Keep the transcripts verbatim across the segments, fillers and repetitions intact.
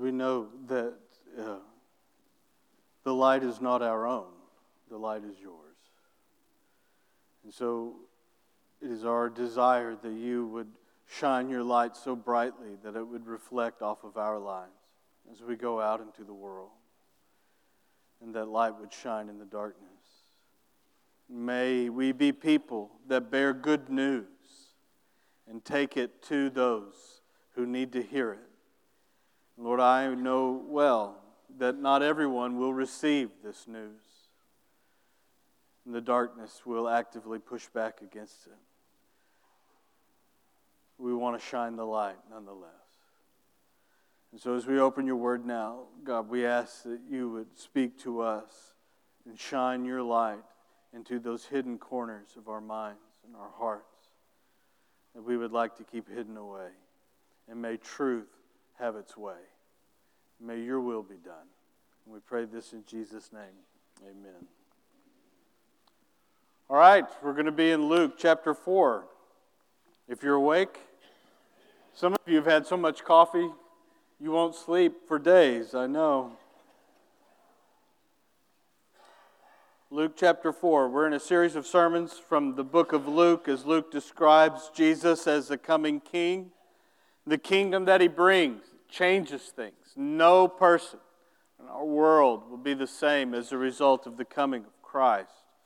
we know that uh, the light is not our own. The light is yours. And so it is our desire that you would shine your light so brightly that it would reflect off of our lives as we go out into the world. And that light would shine in the darkness. May we be people that bear good news and take it to those who need to hear it. Lord, I know well that not everyone will receive this news. And the darkness will actively push back against it. We want to shine the light nonetheless. And so as we open your word now, God, we ask that you would speak to us and shine your light into those hidden corners of our minds and our hearts that we would like to keep hidden away. And may truth have its way. May your will be done. And we pray this in Jesus' name. Amen. All right, we're going to be in Luke chapter four. If you're awake, some of you have had so much coffee, you won't sleep for days, I know. Luke chapter four. We're in a series of sermons from the book of Luke as Luke describes Jesus as the coming king. The kingdom that he brings changes things. No person in our world will be the same as a result of the coming of Christ.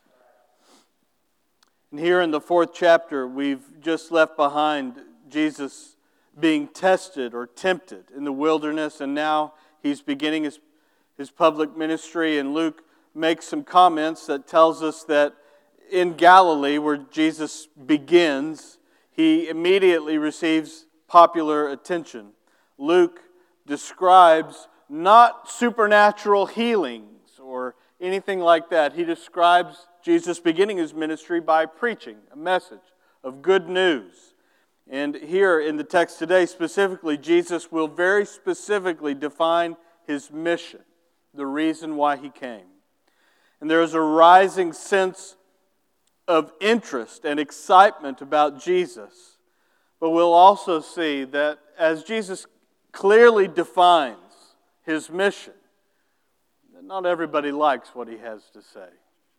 And here in the fourth chapter, we've just left behind Jesus being tested or tempted in the wilderness, and now he's beginning his, his public ministry, and Luke makes some comments that tells us that in Galilee, where Jesus begins, he immediately receives popular attention. Luke describes not supernatural healings or anything like that. He describes Jesus beginning his ministry by preaching a message of good news. And here in the text today specifically, Jesus will very specifically define his mission, the reason why he came. And there is a rising sense of interest and excitement about Jesus. But we'll also see that as Jesus clearly defines his mission, that not everybody likes what he has to say.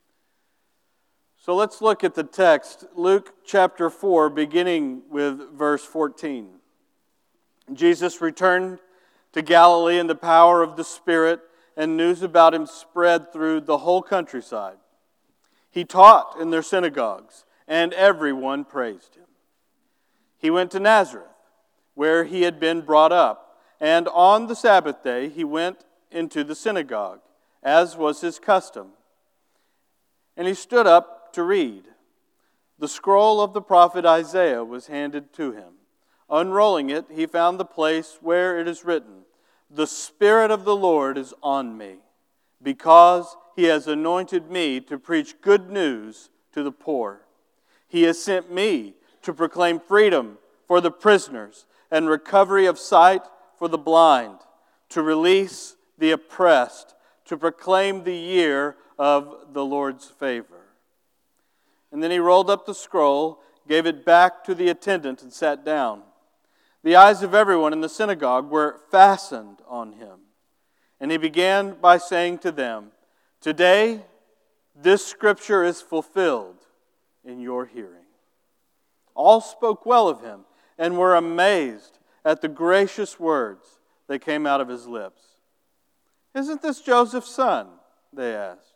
So let's look at the text, Luke chapter four, beginning with verse fourteen. Jesus returned to Galilee in the power of the Spirit, and news about him spread through the whole countryside. He taught in their synagogues, and everyone praised him. He went to Nazareth, where he had been brought up, and on the Sabbath day he went into the synagogue, as was his custom. And he stood up to read. The scroll of the prophet Isaiah was handed to him. Unrolling it, he found the place where it is written, "The Spirit of the Lord is on me, because he has anointed me to preach good news to the poor. He has sent me to proclaim freedom for the prisoners and recovery of sight for the blind, to release the oppressed, to proclaim the year of the Lord's favor." And then he rolled up the scroll, gave it back to the attendant, and sat down. The eyes of everyone in the synagogue were fastened on him. And he began by saying to them, "Today, this scripture is fulfilled in your hearing." All spoke well of him and were amazed at the gracious words that came out of his lips. "Isn't this Joseph's son?" they asked.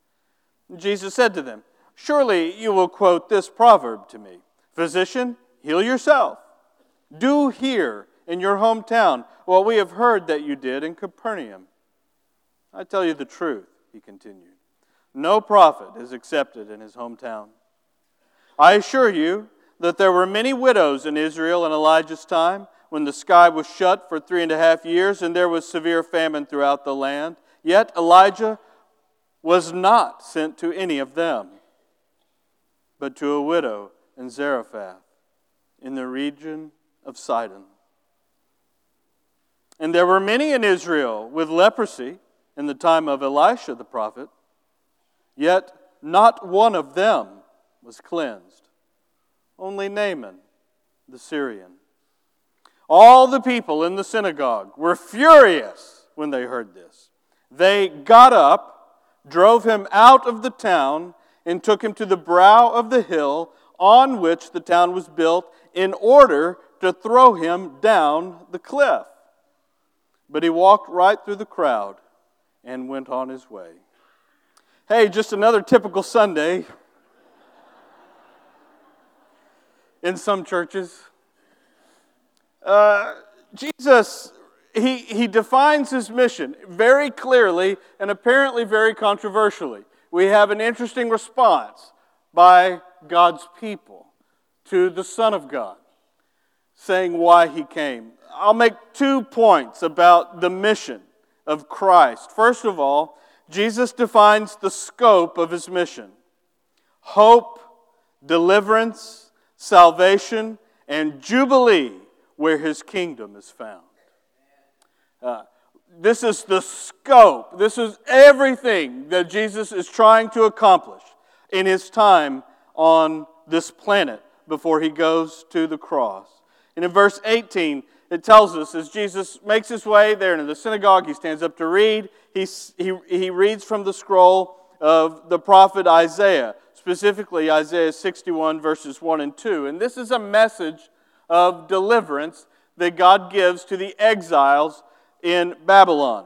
Jesus said to them, "Surely you will quote this proverb to me, 'Physician, heal yourself. Do here in your hometown what we have heard that you did in Capernaum.' I tell you the truth," he continued, "no prophet is accepted in his hometown. I assure you that there were many widows in Israel in Elijah's time, when the sky was shut for three and a half years and there was severe famine throughout the land. Yet Elijah was not sent to any of them, but to a widow in Zarephath, in the region of Sidon. And there were many in Israel with leprosy in the time of Elisha the prophet, yet not one of them was cleansed, only Naaman the Syrian. All the people in the synagogue were furious when they heard this. They got up, drove him out of the town, and took him to the brow of the hill on which the town was built, in order to throw him down the cliff. But he walked right through the crowd and went on his way. Hey, just another typical Sunday in some churches. Uh, Jesus, he, he defines his mission very clearly and apparently very controversially. We have an interesting response by God's people to the Son of God, saying why he came. I'll make two points about the mission of Christ. First of all, Jesus defines the scope of his mission. Hope, deliverance, salvation, and jubilee where his kingdom is found. Uh, this is the scope. This is everything that Jesus is trying to accomplish in his time on this planet before he goes to the cross. And in verse eighteen, it tells us as Jesus makes his way there into the synagogue, he stands up to read. He, he, he reads from the scroll of the prophet Isaiah, specifically Isaiah sixty-one, verses one and two. And this is a message of deliverance that God gives to the exiles in Babylon.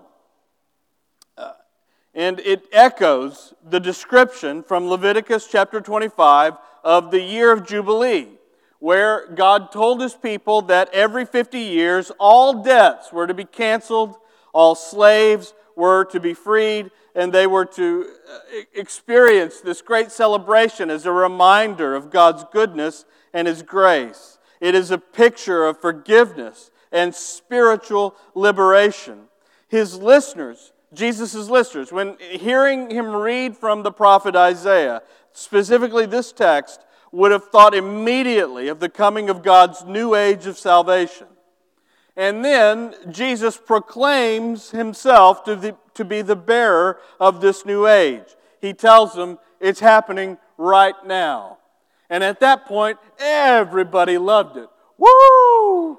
Uh, and it echoes the description from Leviticus chapter twenty-five of the year of Jubilee, where God told his people that every fifty years all debts were to be canceled, all slaves were to be freed, and they were to experience this great celebration as a reminder of God's goodness and his grace. It is a picture of forgiveness and spiritual liberation. His listeners, Jesus' listeners, when hearing him read from the prophet Isaiah, specifically this text, would have thought immediately of the coming of God's new age of salvation. And then Jesus proclaims himself to, the, to be the bearer of this new age. He tells them it's happening right now. And at that point, everybody loved it. Woo!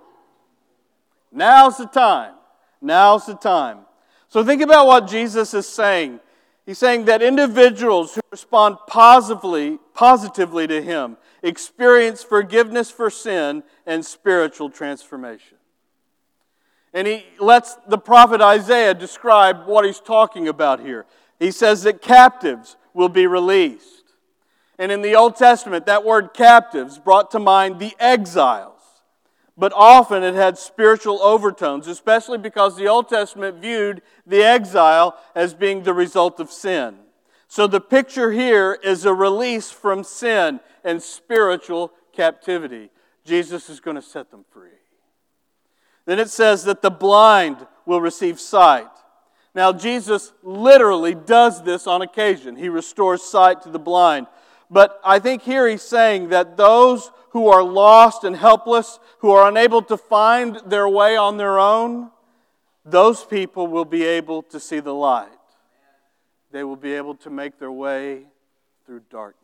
Now's the time. Now's the time. So think about what Jesus is saying. He's saying that individuals who respond positively, positively to him experience forgiveness for sin and spiritual transformation. And he lets the prophet Isaiah describe what he's talking about here. He says that captives will be released. And in the Old Testament, that word captives brought to mind the exiles. But often it had spiritual overtones, especially because the Old Testament viewed the exile as being the result of sin. So the picture here is a release from sin and spiritual captivity. Jesus is going to set them free. Then it says that the blind will receive sight. Now Jesus literally does this on occasion. He restores sight to the blind. But I think here he's saying that those who are lost and helpless, who are unable to find their way on their own, those people will be able to see the light. They will be able to make their way through darkness.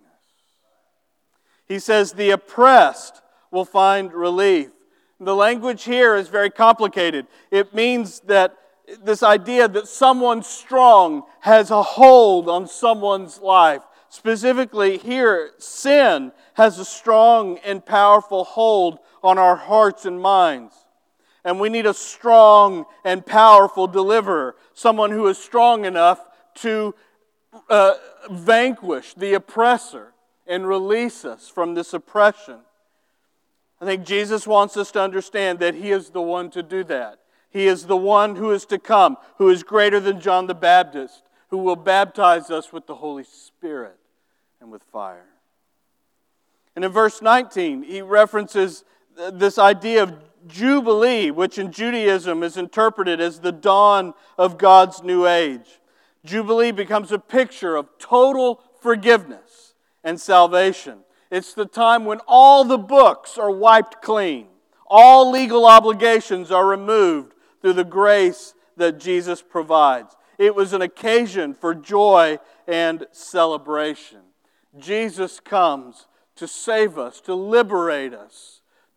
He says the oppressed will find relief. The language here is very complicated. It means that this idea that someone strong has a hold on someone's life. Specifically here, sin has a strong and powerful hold on our hearts and minds. And we need a strong and powerful deliverer, someone who is strong enough to uh, vanquish the oppressor and release us from this oppression. I think Jesus wants us to understand that He is the one to do that. He is the one who is to come, who is greater than John the Baptist, who will baptize us with the Holy Spirit and with fire. And in verse nineteen, he references this idea of Jubilee, which in Judaism is interpreted as the dawn of God's new age. Jubilee becomes a picture of total forgiveness and salvation. It's the time when all the books are wiped clean. All legal obligations are removed through the grace that Jesus provides. It was an occasion for joy and celebration. Jesus comes to save us, to liberate us,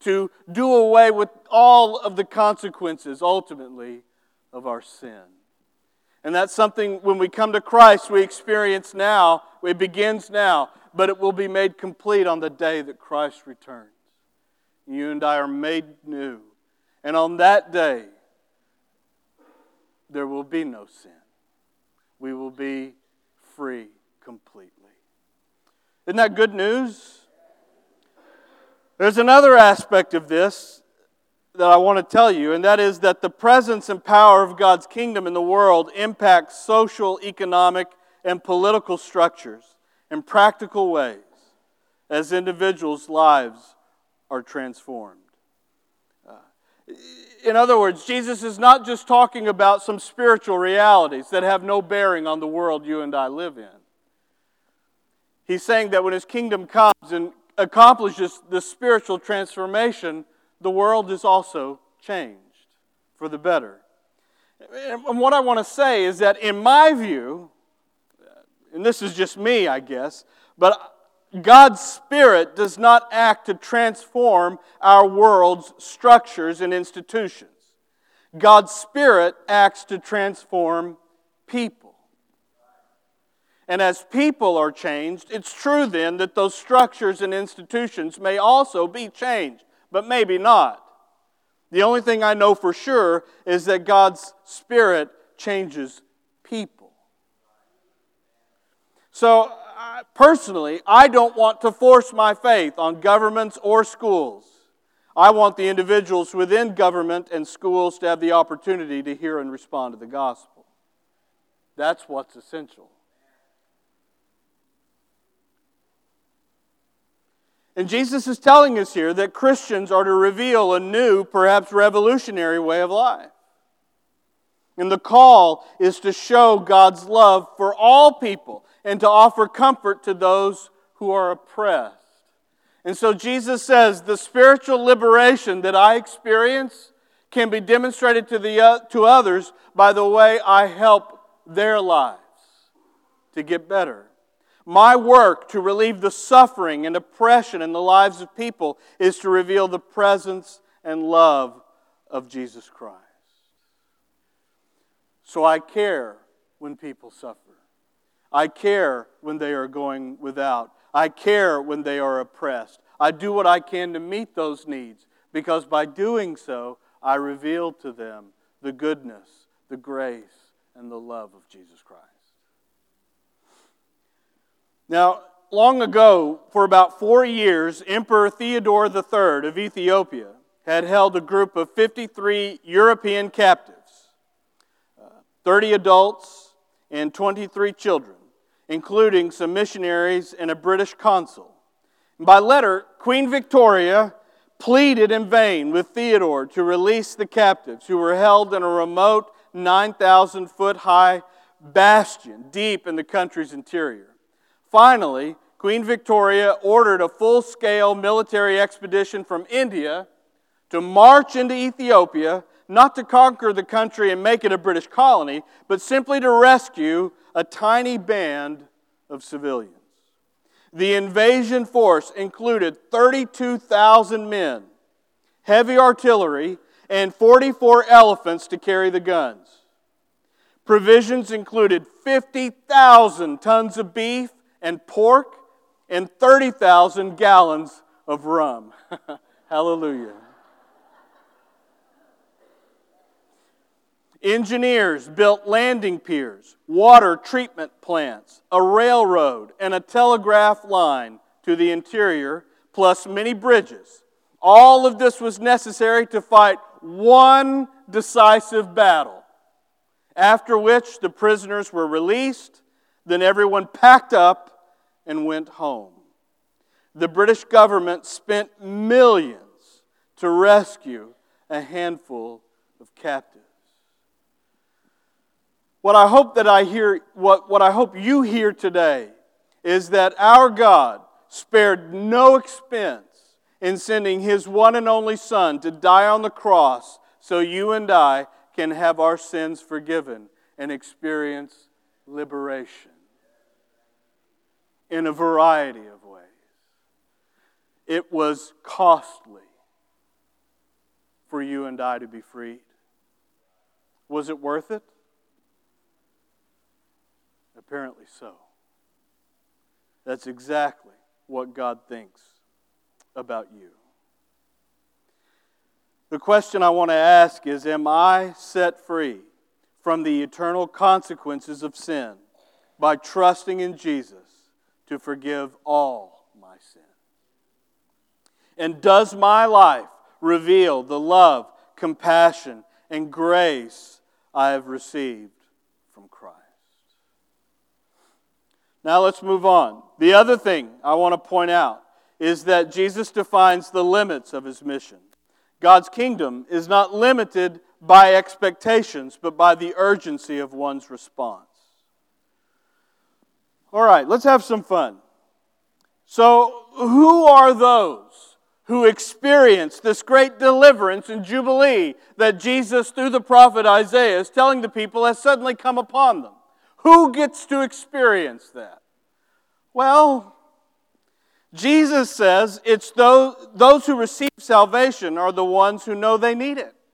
to do away with all of the consequences, ultimately, of our sin. And that's something, when we come to Christ, we experience now. It begins now, but it will be made complete on the day that Christ returns. You and I are made new. And on that day, there will be no sin. We will be free completely. Isn't that good news? There's another aspect of this that I want to tell you, and that is that the presence and power of God's kingdom in the world impacts social, economic, and political structures in practical ways as individuals' lives are transformed. Uh, in other words, Jesus is not just talking about some spiritual realities that have no bearing on the world you and I live in. He's saying that when His kingdom comes and accomplishes the spiritual transformation, the world is also changed for the better. And what I want to say is that in my view, and this is just me, I guess, but God's Spirit does not act to transform our world's structures and institutions. God's Spirit acts to transform people. And as people are changed, it's true then that those structures and institutions may also be changed, but maybe not. The only thing I know for sure is that God's Spirit changes people. So, I, personally, I don't want to force my faith on governments or schools. I want the individuals within government and schools to have the opportunity to hear and respond to the gospel. That's what's essential. And Jesus is telling us here that Christians are to reveal a new, perhaps revolutionary way of life. And the call is to show God's love for all people and to offer comfort to those who are oppressed. And so Jesus says the spiritual liberation that I experience can be demonstrated to, the, uh, to others by the way I help their lives to get better. My work to relieve the suffering and oppression in the lives of people is to reveal the presence and love of Jesus Christ. So I care when people suffer. I care when they are going without. I care when they are oppressed. I do what I can to meet those needs, because by doing so, I reveal to them the goodness, the grace, and the love of Jesus Christ. Now, long ago, for about four years, Emperor Theodore the Third of Ethiopia had held a group of fifty-three European captives, uh, thirty adults and twenty-three children, including some missionaries and a British consul. And by letter, Queen Victoria pleaded in vain with Theodore to release the captives who were held in a remote nine thousand foot high bastion deep in the country's interior. Finally, Queen Victoria ordered a full-scale military expedition from India to march into Ethiopia, not to conquer the country and make it a British colony, but simply to rescue a tiny band of civilians. The invasion force included thirty-two thousand men, heavy artillery, and forty-four elephants to carry the guns. Provisions included fifty thousand tons of beef and pork, and thirty thousand gallons of rum. Hallelujah. Engineers built landing piers, water treatment plants, a railroad, and a telegraph line to the interior, plus many bridges. All of this was necessary to fight one decisive battle, after which the prisoners were released. Then everyone packed up and went home. The British government spent millions to rescue a handful of captives. What I hope that I hear, what, what I hope you hear today is that our God spared no expense in sending His one and only Son to die on the cross so you and I can have our sins forgiven and experience liberation in a variety of ways. It was costly, for you and I to be freed? Was it worth it? Apparently so. That's exactly what God thinks about you. The question I want to ask is, am I set free from the eternal consequences of sin by trusting in Jesus to forgive all my sin? And does my life reveal the love, compassion, and grace I have received from Christ? Now let's move on. The other thing I want to point out is that Jesus defines the limits of His mission. God's kingdom is not limited by expectations, but by the urgency of one's response. All right, let's have some fun. So, who are those who experience this great deliverance and jubilee that Jesus, through the prophet Isaiah, is telling the people has suddenly come upon them? Who gets to experience that? Well, Jesus says it's those, those who receive salvation are the ones who know they need it.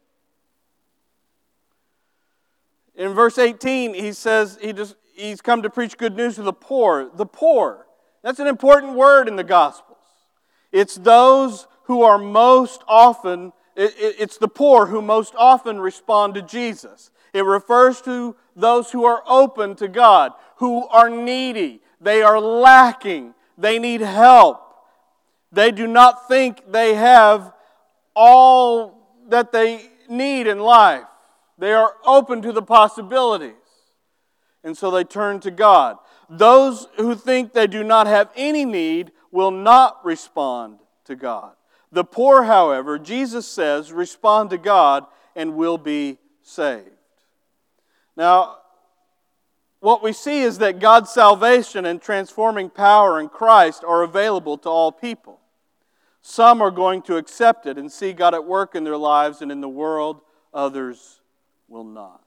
In verse eighteen, he says he just, he's come to preach good news to the poor. The poor. That's an important word in the Gospels. It's those who are most often, it, it, it's the poor who most often respond to Jesus. It refers to those who are open to God, who are needy. They are lacking. They need help. They do not think they have all that they need in life. They are open to the possibilities. And so they turn to God. Those who think they do not have any need will not respond to God. The poor, however, Jesus says, respond to God and will be saved. Now, what we see is that God's salvation and transforming power in Christ are available to all people. Some are going to accept it and see God at work in their lives and in the world. Others will not.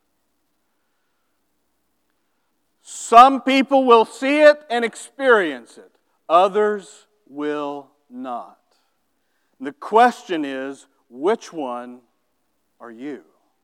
Some people will see it and experience it. Others will not. And the question is, which one are you?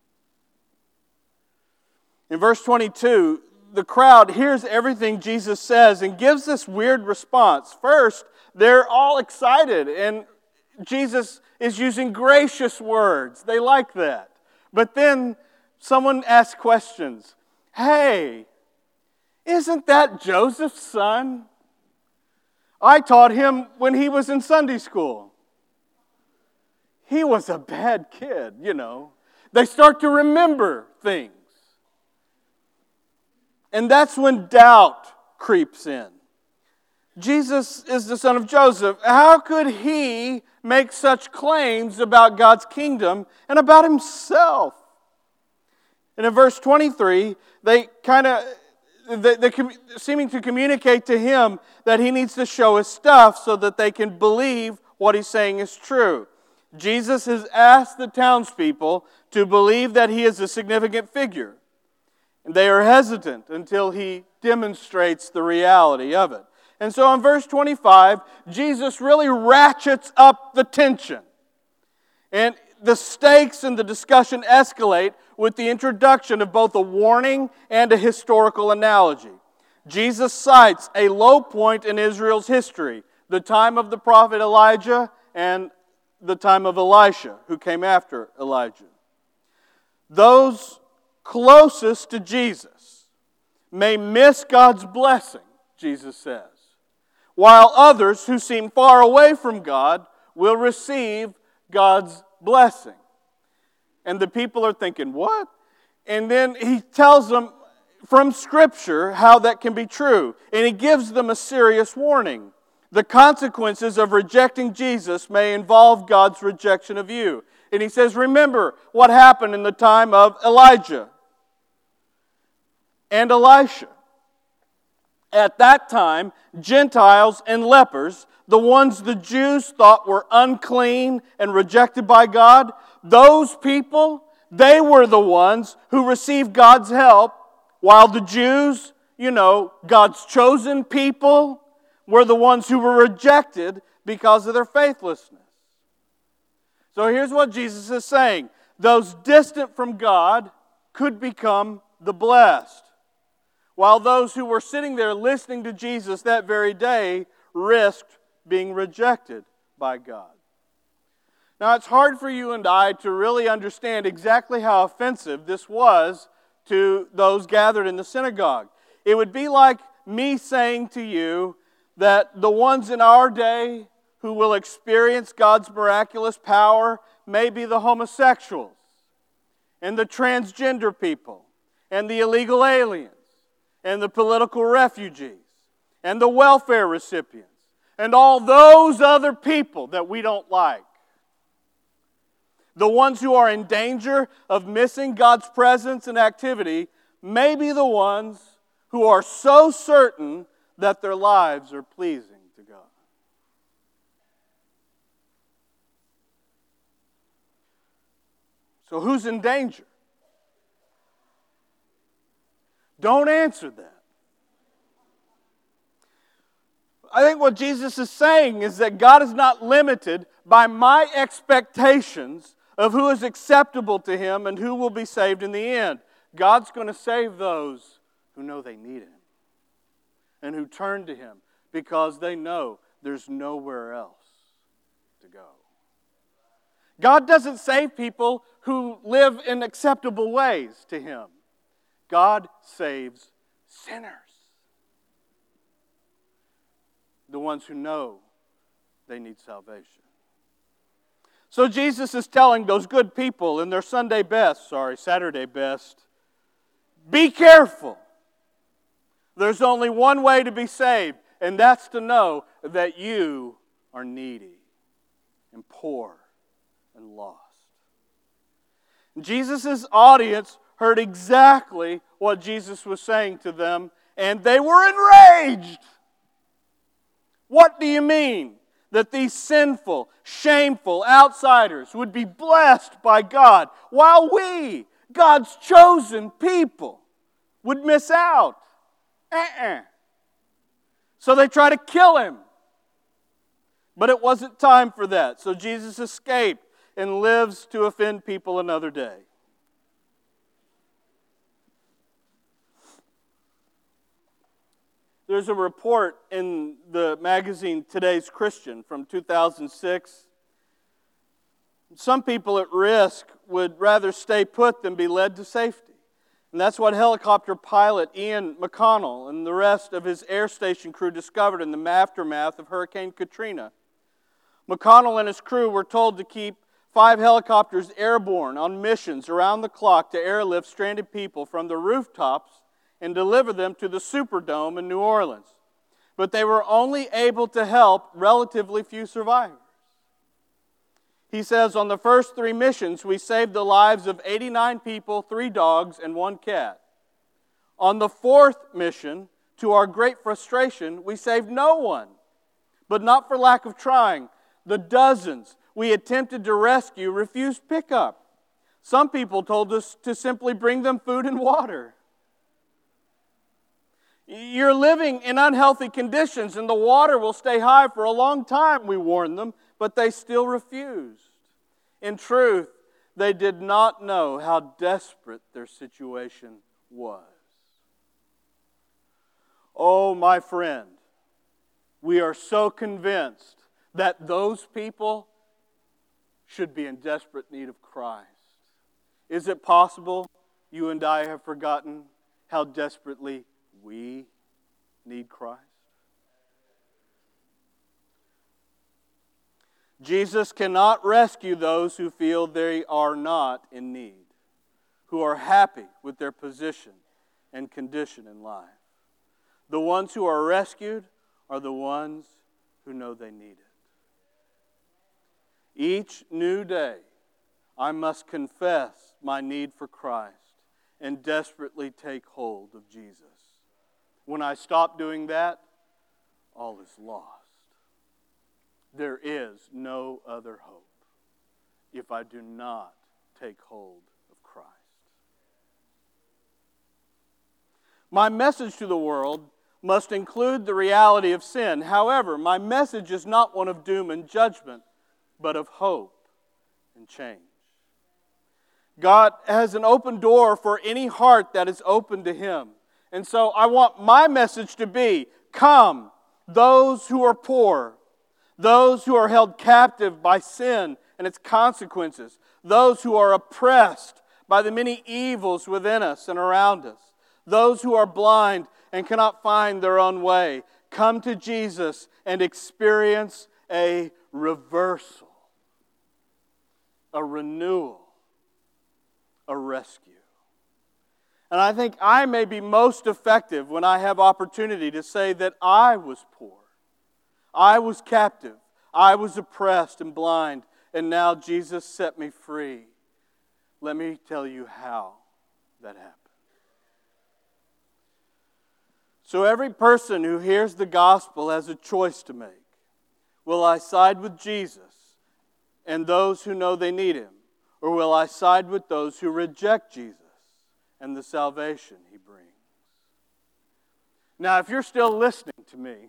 In verse twenty-two, the crowd hears everything Jesus says and gives this weird response. First, they're all excited, and Jesus is using gracious words. They like that. But then someone asks questions. Hey, isn't that Joseph's son? I taught him when he was in Sunday school. He was a bad kid, you know. They start to remember things. And that's when doubt creeps in. Jesus is the son of Joseph. How could he make such claims about God's kingdom and about himself? And in verse twenty-three, they kind of, they, they seeming to communicate to him that he needs to show his stuff so that they can believe what he's saying is true. Jesus has asked the townspeople to believe that he is a significant figure. And they are hesitant until he demonstrates the reality of it. And so in verse twenty-five, Jesus really ratchets up the tension. And the stakes in the discussion escalate with the introduction of both a warning and a historical analogy. Jesus cites a low point in Israel's history, the time of the prophet Elijah and the time of Elisha, who came after Elijah. Those closest to Jesus may miss God's blessing, Jesus says, while others who seem far away from God will receive God's blessing. And the people are thinking, what? And then he tells them from Scripture how that can be true. And he gives them a serious warning. The consequences of rejecting Jesus may involve God's rejection of you. And he says, remember what happened in the time of Elijah and Elisha. At that time, Gentiles and lepers, the ones the Jews thought were unclean and rejected by God, those people, they were the ones who received God's help, while the Jews, you know, God's chosen people, were the ones who were rejected because of their faithlessness. So here's what Jesus is saying. Those distant from God could become the blessed, while those who were sitting there listening to Jesus that very day risked being rejected by God. Now, it's hard for you and I to really understand exactly how offensive this was to those gathered in the synagogue. It would be like me saying to you that the ones in our day who will experience God's miraculous power may be the homosexuals and the transgender people and the illegal aliens and the political refugees and the welfare recipients and all those other people that we don't like. The ones who are in danger of missing God's presence and activity may be the ones who are so certain that their lives are pleasing to God. So who's in danger? Don't answer that. I think what Jesus is saying is that God is not limited by my expectations of who is acceptable to Him and who will be saved in the end. God's going to save those who know they need Him and who turn to Him because they know there's nowhere else to go. God doesn't save people who live in acceptable ways to Him. God saves sinners. The ones who know they need salvation. So Jesus is telling those good people in their Sunday best, sorry, Saturday best, be careful. There's only one way to be saved, and that's to know that you are needy and poor and lost. Jesus' audience heard exactly what Jesus was saying to them, and they were enraged. What do you mean that these sinful, shameful outsiders would be blessed by God while we, God's chosen people, would miss out? Uh-uh. So they try to kill Him. But it wasn't time for that. So Jesus escaped and lives to offend people another day. There's a report in the magazine Today's Christian from two thousand six. Some people at risk would rather stay put than be led to safety. And that's what helicopter pilot Ian McConnell and the rest of his air station crew discovered in the aftermath of Hurricane Katrina. McConnell and his crew were told to keep five helicopters airborne on missions around the clock to airlift stranded people from the rooftops and deliver them to the Superdome in New Orleans. But they were only able to help relatively few survivors. He says, on the first three missions, we saved the lives of eighty-nine people, three dogs, and one cat. On the fourth mission, to our great frustration, we saved no one. But not for lack of trying. The dozens we attempted to rescue refused pickup. Some people told us to simply bring them food and water. You're living in unhealthy conditions and the water will stay high for a long time, we warned them, but they still refused. In truth, they did not know how desperate their situation was. Oh, my friend, we are so convinced that those people should be in desperate need of Christ. Is it possible you and I have forgotten how desperately we need Christ? Jesus cannot rescue those who feel they are not in need, who are happy with their position and condition in life. The ones who are rescued are the ones who know they need it. Each new day, I must confess my need for Christ and desperately take hold of Jesus. When I stop doing that, all is lost. There is no other hope if I do not take hold of Christ. My message to the world must include the reality of sin. However, my message is not one of doom and judgment, but of hope and change. God has an open door for any heart that is open to Him. And so I want my message to be, come, those who are poor, those who are held captive by sin and its consequences, those who are oppressed by the many evils within us and around us, those who are blind and cannot find their own way. Come to Jesus and experience a reversal, a renewal, a rescue. And I think I may be most effective when I have opportunity to say that I was poor, I was captive, I was oppressed and blind, and now Jesus set me free. Let me tell you how that happened. So every person who hears the gospel has a choice to make. Will I side with Jesus and those who know they need Him? Or will I side with those who reject Jesus and the salvation He brings? Now, if you're still listening to me,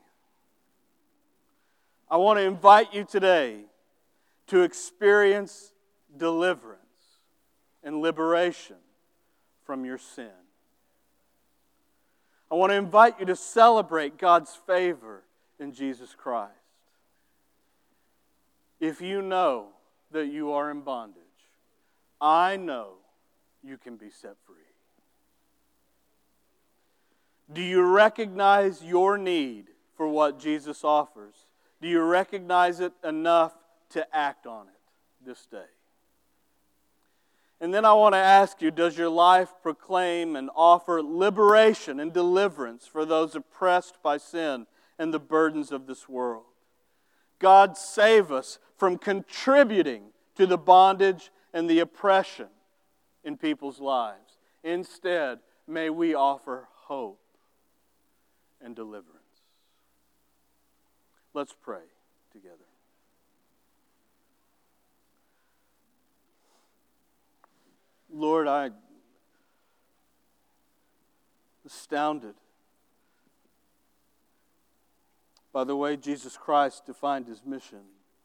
I want to invite you today to experience deliverance and liberation from your sin. I want to invite you to celebrate God's favor in Jesus Christ. If you know that you are in bondage, I know you can be set free. Do you recognize your need for what Jesus offers? Do you recognize it enough to act on it this day? And then I want to ask you, does your life proclaim and offer liberation and deliverance for those oppressed by sin and the burdens of this world? God save us from contributing to the bondage and the oppression in people's lives. Instead, may we offer hope and deliverance. Let's pray together. Lord, I'm astounded by the way Jesus Christ defined His mission.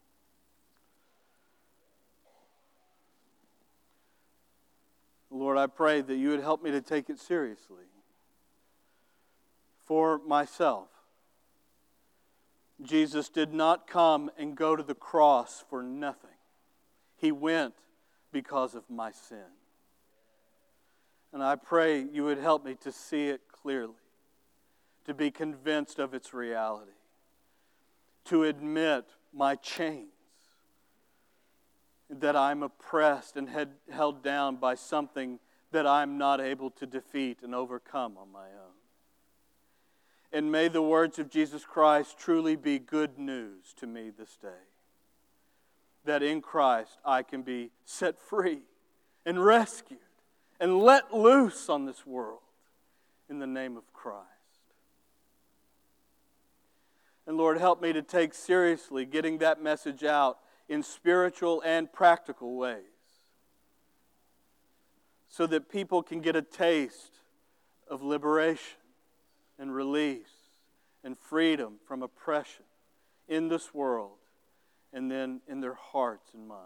Lord, I pray that You would help me to take it seriously. For myself, Jesus did not come and go to the cross for nothing. He went because of my sin. And I pray You would help me to see it clearly, to be convinced of its reality, to admit my chains, that I'm oppressed and head, held down by something that I'm not able to defeat and overcome on my own. And may the words of Jesus Christ truly be good news to me this day, that in Christ I can be set free and rescued and let loose on this world in the name of Christ. And Lord, help me to take seriously getting that message out in spiritual and practical ways, so that people can get a taste of liberation and release and freedom from oppression in this world and then in their hearts and minds.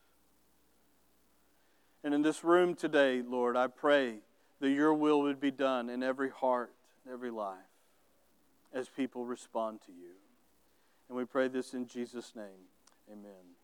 And in this room today, Lord, I pray that Your will would be done in every heart, every life, as people respond to You. And we pray this in Jesus' name. Amen.